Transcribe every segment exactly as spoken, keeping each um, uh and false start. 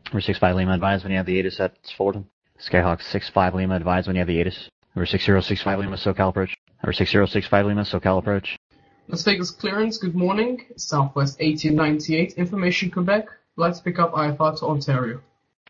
Number six five Lima, advise when you have the ATIS at Fullerton. Skyhawk six five Lima, advise when you have the ATIS. Number six zero six five Lima, SoCal approach. Number six zero six five Lima, SoCal approach. Las Vegas clearance, good morning. Southwest eighteen ninety-eight, information Quebec. Let's pick up I F R to Ontario.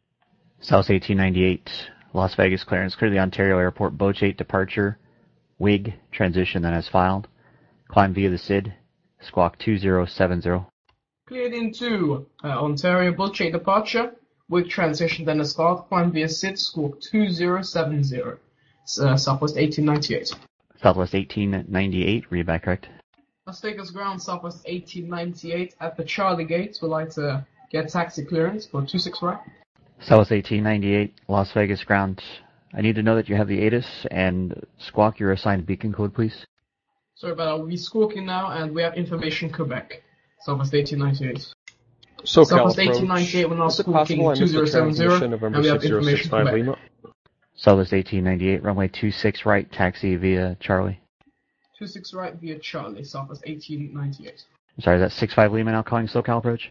South eighteen ninety-eight, Las Vegas clearance, clear the Ontario Airport, Boach eight departure, W I G, transition then as filed. Climb via the S I D, squawk two zero seven zero. Cleared into uh, Ontario, Boach eight departure, W I G transition then as filed. Climb via S I D, squawk two zero seven zero. Uh, Southwest eighteen ninety-eight. Southwest eighteen ninety-eight, read back correct. Las Vegas ground, Southwest eighteen ninety-eight at the Charlie Gate. We'd like to get taxi clearance for two six right. Southwest eighteen ninety-eight, Las Vegas ground. I need to know that you have the ATIS and squawk your assigned beacon code, please. Sorry about that. We'll be squawking now, and we have information Quebec. Southwest eighteen ninety-eight. SoCal Southwest approach. eighteen ninety-eight, we're now Is it squawking possible I missed the two zero seven zero, transmission of and November we have six zero six information five Quebec. Lima? Southwest eighteen ninety-eight, runway two six right, taxi via Charlie. two six right via Charlie, Southwest eighteen ninety-eight. I'm sorry, that's six five Lima now calling SoCal approach.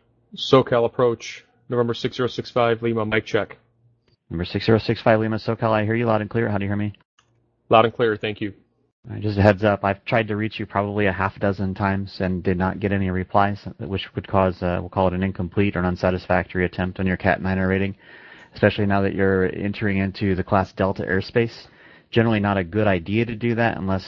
SoCal approach. November six zero six five Lima, mic check. Number six zero six five Lima, SoCal, I hear you loud and clear. How do you hear me? Loud and clear, thank you. All right, just a heads up, I've tried to reach you probably a half dozen times and did not get any replies, which would cause, uh, we'll call it an incomplete or an unsatisfactory attempt on your Cat nine rating, especially now that you're entering into the Class Delta airspace. Generally not a good idea to do that unless,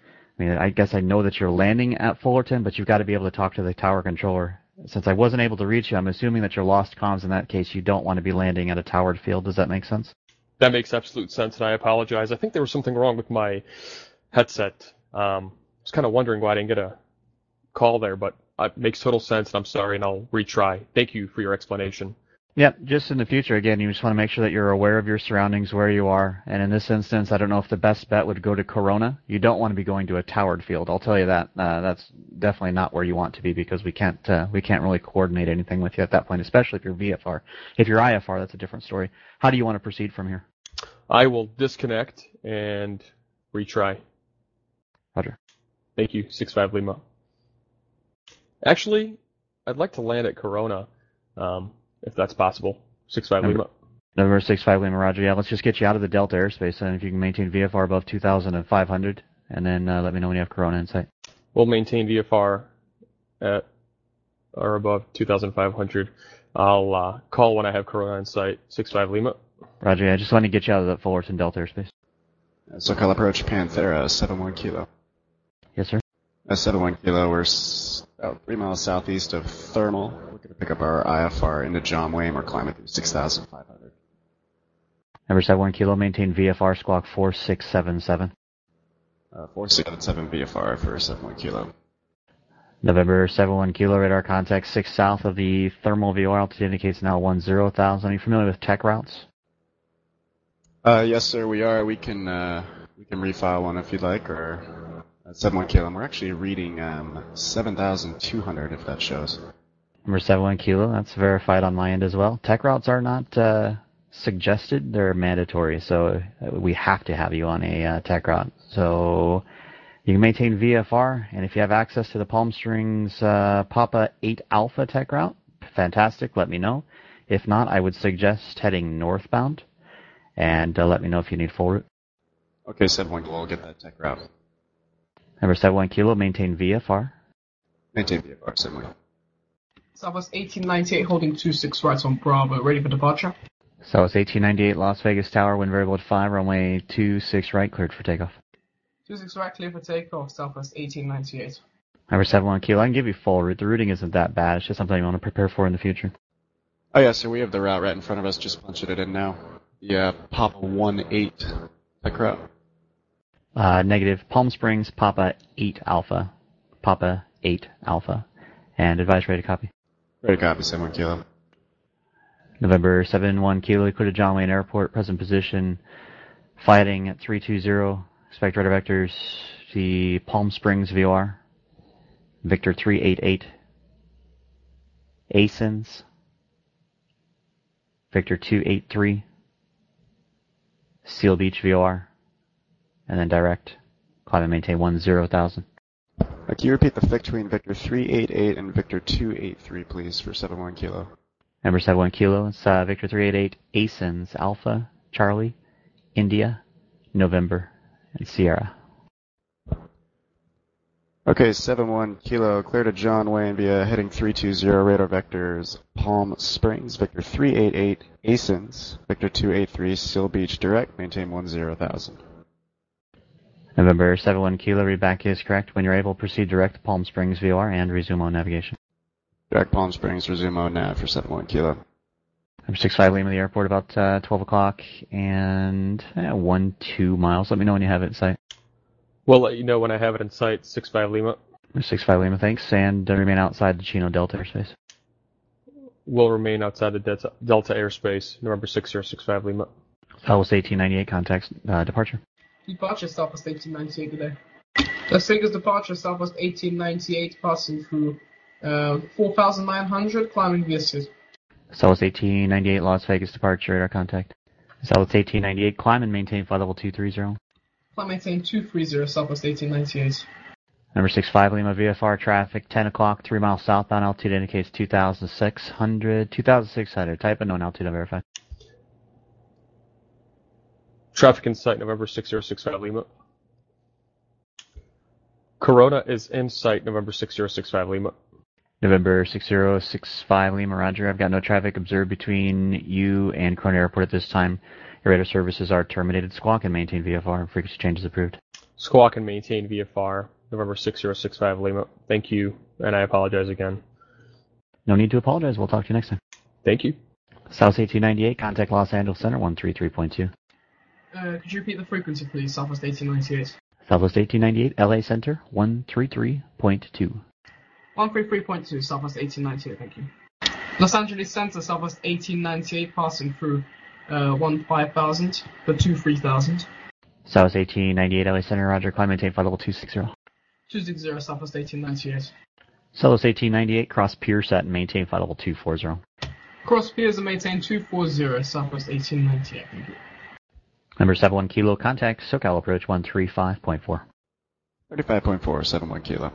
I mean, I guess I know that you're landing at Fullerton, but you've got to be able to talk to the tower controller. Since I wasn't able to reach you, I'm assuming that you're lost comms. In that case, you don't want to be landing at a towered field. Does that make sense? That makes absolute sense, and I apologize. I think there was something wrong with my headset. Um, I was kind of wondering why I didn't get a call there, but it makes total sense, and I'm sorry, and I'll retry. Thank you for your explanation. Yep, just in the future, again, you just want to make sure that you're aware of your surroundings, where you are. And in this instance, I don't know if the best bet would go to Corona. You don't want to be going to a towered field. I'll tell you that. Uh, that's definitely not where you want to be because we can't uh, we can't really coordinate anything with you at that point, especially if you're V F R. If you're I F R, that's a different story. How do you want to proceed from here? I will disconnect and retry. Roger. Thank you, six five Lima. Actually, I'd like to land at Corona. Um... if that's possible. six five Lima. November six five Lima, Roger. Yeah, let's just get you out of the Delta airspace, and if you can maintain V F R above two thousand five hundred, and then uh, let me know when you have Corona in sight. We'll maintain V F R at or above two thousand five hundred. I'll uh, call when I have Corona in sight. six five Lima. Roger, yeah, just want to get you out of that Fullerton Delta airspace. SoCal approach, Panthera, seven one kilo. Yes, sir. Uh, seven one kilo, we're s- about three miles southeast of Thermal. We're going to pick up our I F R into John Wayne. We're climbing through six thousand five hundred. Number seven one kilo, maintain V F R, squawk four six seven seven. Uh, four six seven seven V F R for seven one kilo. November seven one kilo, radar contact six south of the Thermal V O R, altitude indicates now one zero thousand. Are you familiar with tech routes? Uh, yes, sir, we are. We can, uh, we can refile one if you'd like, or uh, seven one kilo. And we're actually reading, um, seven thousand two hundred if that shows. Number seven one kilo, that's verified on my end as well. Tech routes are not, uh, suggested, they're mandatory, so we have to have you on a uh, tech route. So you can maintain V F R, and if you have access to the Palm Springs uh, Papa eight Alpha tech route, fantastic, let me know. If not, I would suggest heading northbound, and uh, let me know if you need full route. Okay, seven one kilo, we'll get that tech route. Number seven one kilo, maintain V F R. Maintain V F R, seven one. Southwest eighteen ninety-eight, holding two six right on Bravo, ready for departure. Southwest eighteen ninety-eight, Las Vegas Tower, wind variable at five, runway two six right, cleared for takeoff. two six right, clear for takeoff, Southwest eighteen ninety-eight. Number seven one kilo, I can give you full route. The routing isn't that bad, it's just something you want to prepare for in the future. Oh, yeah, so we have the route right in front of us, just punching it in now. Yeah, Papa one eight tech route. Uh, negative, Palm Springs, Papa eight Alpha. Papa eight Alpha. And advice ready to copy. Ready to copy, seven one kilo. November seven one kilo, clear to John Wayne Airport, present position, fighting at three two zero, expect radar vectors, the Palm Springs V O R, Victor three eight eight, A S I N S, Victor two eight three, Seal Beach V O R, and then direct, climb and maintain one zero thousand. Uh, can you repeat the F I C between Victor three eight eight and Victor two eight three, please, for seven one kilo? Number seven one Kilo, it's uh, Victor three eight eight, Asins, Alpha, Charlie, India, November, and Sierra. Okay, seven one Kilo, clear to John Wayne via heading three two zero, radar vectors, Palm Springs, Victor three eight eight, Asins, Victor two eight three, Seal Beach, direct, maintain one zero thousand. November seven one Kilo, read back is correct. When you're able, proceed direct to Palm Springs V O R and resume on navigation. Direct Palm Springs, resume on nav for seven one Kilo. Number six five Lima, the airport about uh, twelve o'clock and uh, one two miles. Let me know when you have it in sight. We'll let you know when I have it in sight. six five Lima. Number six five Lima, thanks, and uh, remain outside the Chino Delta airspace. We'll remain outside the Delta, Delta airspace. November six zero six five Lima. Southwest eighteen ninety-eight, contact uh, departure. Departure Southwest eighteen ninety-eight, good day. Las Vegas departure Southwest eighteen ninety-eight, passing through uh, four thousand nine hundred, climbing via Sid. Southwest eighteen ninety-eight, Las Vegas departure, radar contact. Southwest eighteen ninety-eight, climb and maintain flight level two three zero. Climb maintain two three zero, Southwest eighteen ninety-eight. Number six five Lima, V F R traffic, ten o'clock, three miles southbound, altitude indicates two thousand six hundred, two thousand six hundred, type unknown, altitude unverified. Traffic in sight, November six zero six five Lima. Corona is in sight, November six zero six five Lima. November six zero six five Lima, roger. I've got no traffic observed between you and Corona Airport at this time. Your radar services are terminated. Squawk and maintain V F R. Frequency changes approved. Squawk and maintain V F R, November six zero six five Lima. Thank you, and I apologize again. No need to apologize. We'll talk to you next time. Thank you. South eighteen ninety-eight, contact Los Angeles Center, one three three point two. Uh, could you repeat the frequency, please? Southwest eighteen ninety-eight. Southwest eighteen ninety-eight, L A Center, one three three point two. one three three point two, Southwest eighteen ninety-eight, thank you. Los Angeles Center, Southwest eighteen ninety-eight, passing through uh, one five thousand, for two three thousand. Southwest eighteen ninety-eight, L A Center, roger. Climb maintain flight level two six zero. two six zero, Southwest eighteen ninety-eight. Southwest eighteen ninety-eight, cross Pier set and maintain flight level two four zero. Cross Piers and maintain two four zero, Southwest eighteen ninety-eight, thank you. Number seven one Kilo, contact SoCal approach one three five point four. thirty-five point four, seven one Kilo.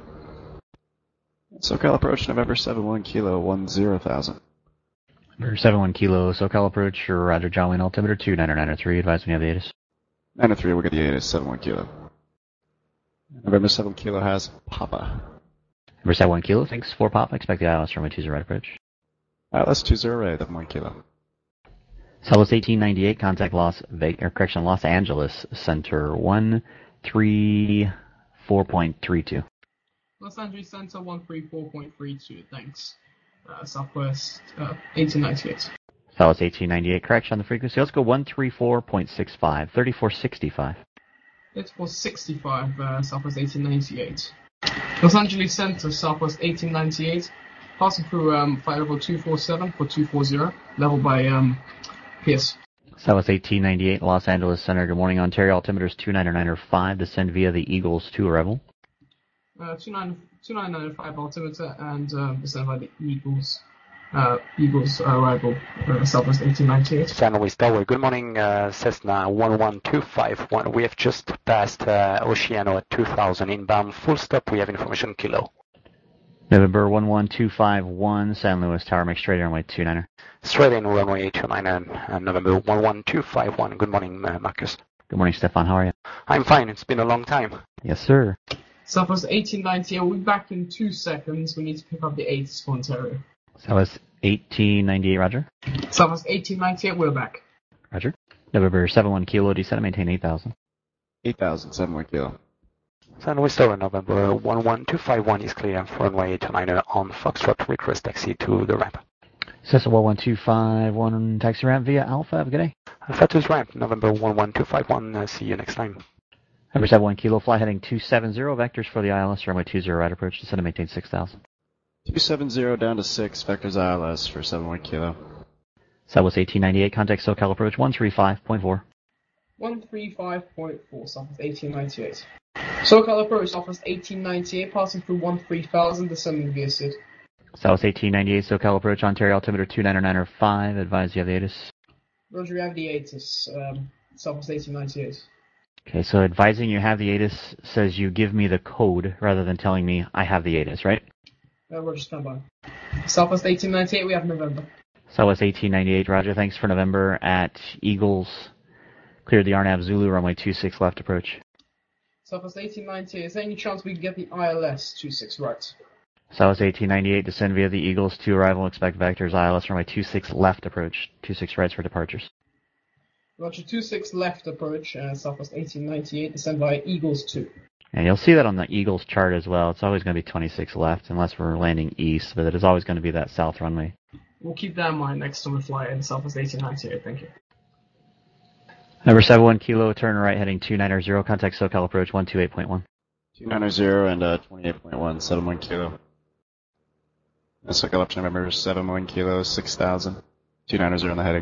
SoCal approach, November seven one Kilo, one zero thousand. Number seven one Kilo, SoCal approach, roger. John Wayne, altimeter two nine nine three, advise when you have the A T I S. nine oh three, we'll get the A T I S, seven one Kilo. November seven Kilo has Papa. Number seven one Kilo, thanks for Pop. Expect the I L S from a two zero right approach. I L S two zero right, seven one Kilo. Southwest eighteen ninety-eight, contact Los Vegas, or correction, Los Angeles Center, one three four point three two. Los Angeles Center, one three four point three two, thanks. Uh, Southwest uh, eighteen ninety-eight. Southwest eighteen ninety-eight, correction on the frequency. Let's go one three four point six five, thirty-four sixty-five. thirty-four sixty-five, uh, Southwest eighteen ninety-eight. Los Angeles Center, Southwest eighteen ninety-eight, passing through um, flight level two four seven for two four zero, level by um, Pierce. Southwest eighteen ninety-eight, Los Angeles Center. Good morning, Ontario. Altimeter is two nine nine five. Descend via the Eagles two arrival. Uh, two nine nine five altimeter and uh, descend by the Eagles. Uh, Eagles arrival, uh, Southwest eighteen ninety-eight. San Luis Tower. Good morning, uh, Cessna one one two five one. We have just passed uh, Oceano at two thousand inbound. Full stop. We have information Kilo. November one one two five one, San Luis Tower. Make straight runway two niner. Straight in runway two nine nine. Uh, November one one two five one. Good morning, uh, Marcus. Good morning, Stefan. How are you? I'm fine. It's been a long time. Yes, sir. Southwest eighteen ninety-eight. We'll be back in two seconds. We need to pick up the eights for Ontario. Southwest eighteen ninety-eight, roger. Southwest eighteen ninety-eight. We're back. Roger. November seven one Kilo, descend and maintain eight thousand. eight thousand, seven one Kilo. San Luis Tower, November one one two five one is clear for runway two niner on Foxtrot. Request taxi to the ramp. Cessna one one two five one, taxi ramp via Alpha. Have a good day. Alpha to ramp, November one one two five one. Uh, see you next time. Number seven one Kilo, fly heading two seven zero, vectors for the I L S, runway two zero right approach, descend and maintain six thousand. two seven zero down to six, vectors I L S for seven one Kilo. Southwest eighteen ninety-eight, contact SoCal approach one three five point four. one three five point four, Southwest eighteen ninety-eight. SoCal approach, Southwest eighteen ninety-eight, passing through one three thousand, descending via Sid. Southwest eighteen ninety-eight, SoCal approach, Ontario altimeter two nine nine five, advise you have the A T I S. Roger, we have the A T I S, um, Southwest eighteen ninety-eight. Okay, so advising you have the A T I S says you give me the code rather than telling me I have the A T I S, right? Uh, Roger, stand by. Southwest eighteen ninety-eight, we have November. Southwest eighteen ninety-eight, roger, thanks for November at Eagles. Cleared the R NAV Zulu, runway two six left approach. Southwest eighteen ninety-eight, is there any chance we can get the I L S two six right? Southwest eighteen ninety-eight, descend via the Eagles to arrival, expect vectors I L S runway two six left approach, two six rights for departures. Roger, two six left approach, uh, Southwest eighteen ninety-eight, descend via Eagles two. And you'll see that on the Eagles chart as well. It's always going to be twenty-six left unless we're landing east, but it is always going to be that south runway. We'll keep that in mind next time we fly in Southwest eighteen ninety-eight, thank you. Number seven one Kilo, turn right heading two nine zero, contact SoCal approach one two eight point one. two nine zero and uh, twenty-eight point one, seven one Kilo. SoCal up to November seven one Kilo, six thousand. two nine zero on the heading.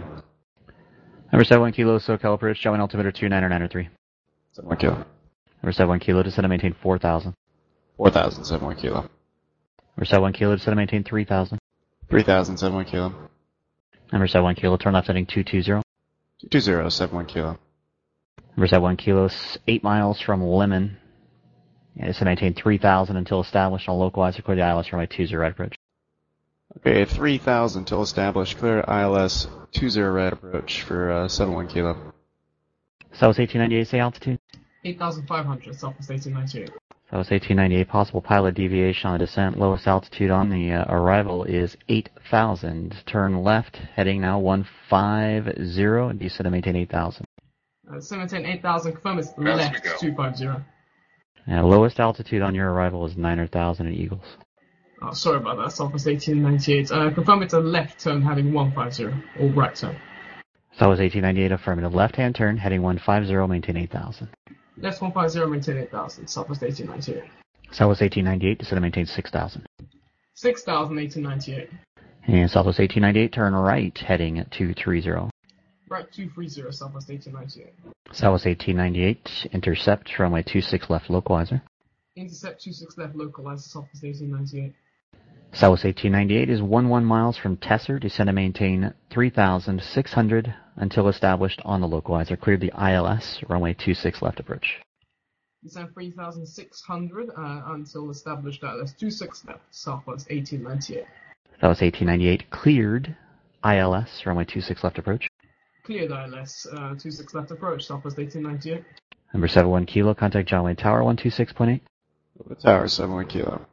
Number seven one Kilo, SoCal approach, showing altimeter two nine nine three. seven one Kilo. Number seven one Kilo, descend and maintain four thousand. four thousand, seven one Kilo. Number seven one Kilo, descend and maintain three thousand. three thousand, seven one Kilo. Number seven one Kilo, turn left heading two two zero. two two zero, seven one Kilo. Number seven one Kilo, eight miles from Lemon. Yeah, descend and maintain three thousand until established on localizer, clear the I L S runway two zero right approach. Okay, three thousand till established, clear I L S two zero right approach for uh, seven one Kilo. Southwest eighteen ninety-eight, say altitude. eight thousand five hundred, Southwest eighteen ninety-eight. Southwest eighteen ninety-eight, possible pilot deviation on the descent. Lowest altitude on the uh, arrival is eight thousand. Turn left, heading now one five zero, and descend and maintain eight thousand. Uh, seventeen eight thousand, confirm it's left two five zero. Uh, lowest altitude on your arrival is nine thousand at Eagles. Oh, sorry about that, Southwest eighteen ninety-eight. Uh, confirm it's a left turn heading one five zero, or right turn. Southwest eighteen ninety-eight, affirmative. Left-hand turn, heading one five zero, maintain eight thousand. Left one five zero, maintain eight thousand, Southwest eighteen ninety-eight. Southwest eighteen ninety-eight, descend and maintain six thousand. six thousand, eighteen ninety-eight. And Southwest eighteen ninety-eight, turn right, heading two three zero. Right two three zero, Southwest eighteen ninety-eight. Southwest eighteen ninety-eight, intercept, runway two six left, localizer. Intercept two six left, localizer, Southwest eighteen ninety-eight. Southwest eighteen ninety-eight is one one miles from Tesser, descend and maintain three thousand six hundred until established on the localizer. Cleared the I L S, runway two six left approach. Descend three thousand six hundred uh, until established I L S two six left, Southwest eighteen ninety-eight. Southwest eighteen ninety-eight, cleared I L S, runway two six left approach. Cleared I L S uh, two six left approach, Southwest eighteen ninety-eight. Number seven one Kilo, contact John Wayne Tower one two six point eight. The tower, seven one Kilo.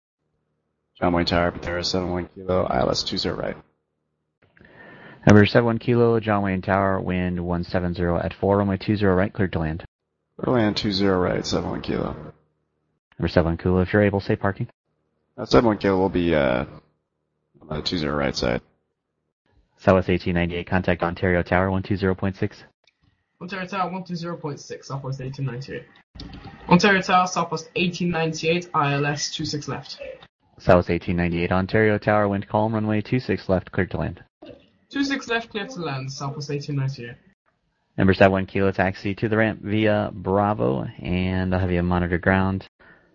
John Wayne Tower, Patera, seven one Kilo, I L S two zero right. Number seven one Kilo, John Wayne Tower, wind one seven zero at four, runway two zero right, cleared to land. Clear land two zero right, seven one Kilo. Number seven one Kilo, if you're able, say parking. Uh, seven one Kilo will be uh, on the two zero right side. Southwest eighteen ninety-eight, contact Ontario Tower one two zero point six. Ontario Tower one two zero point six, Southwest eighteen ninety-eight. Ontario Tower, Southwest eighteen ninety-eight, I L S two six left. Southwest eighteen ninety-eight, Ontario Tower, wind calm, runway two six left, cleared to land. two six left, clear to land, Southwest eighteen ninety-eight. Number seven one Kilo, taxi to the ramp via Bravo, and I'll have you monitor ground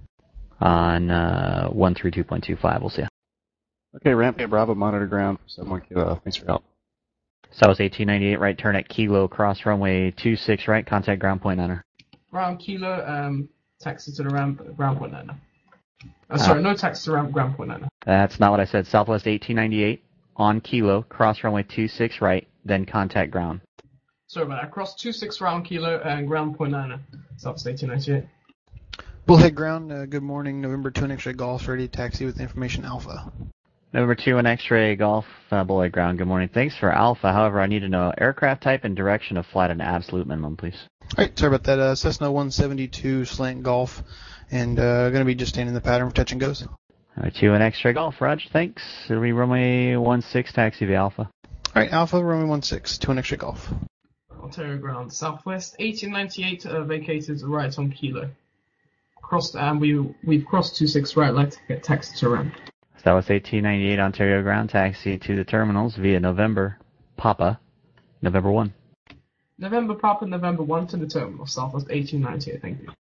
on uh, one three two point two five. We'll see you. Okay, ramp via Bravo, monitor ground, seven one Kilo. Thanks for your help. Southwest eighteen ninety-eight, right turn at Kilo, cross runway two six right, contact ground point niner. Ground Kilo, um, taxi to the ramp, ground point niner. Uh, sorry, uh, no taxi to ramp, ground point niner. That's not what I said. Southwest eighteen ninety-eight, on Kilo, cross runway two six right, then contact ground. Sorry about that. Cross two six round Kilo and ground point niner, Southwest eighteen ninety-eight. Bullhead ground, uh, good morning, November two and X-ray Golf, ready to taxi with information Alpha. November two and X-ray Golf, uh, Bullhead ground, good morning. Thanks for Alpha. However, I need to know aircraft type and direction of flight at an absolute minimum, please. Alright, sorry about that. Uh, Cessna one seventy-two slant Golf, and uh, going to be just staying in the pattern for touch and goes. Alright, two and X-ray Golf, Roger, thanks. It'll be runway one six, taxi via Alpha. Alright, Alpha, runway one six, two and X-ray Golf. Ontario ground, Southwest eighteen ninety-eight, uh, vacated right on Kilo. Crossed, and we, we've crossed two six right, like to get taxi to ramp. Southwest eighteen ninety-eight, Ontario ground, taxi to the terminals via November, Papa, November one. November Papa, November one to the terminal, Southwest eighteen ninety-eight, thank you.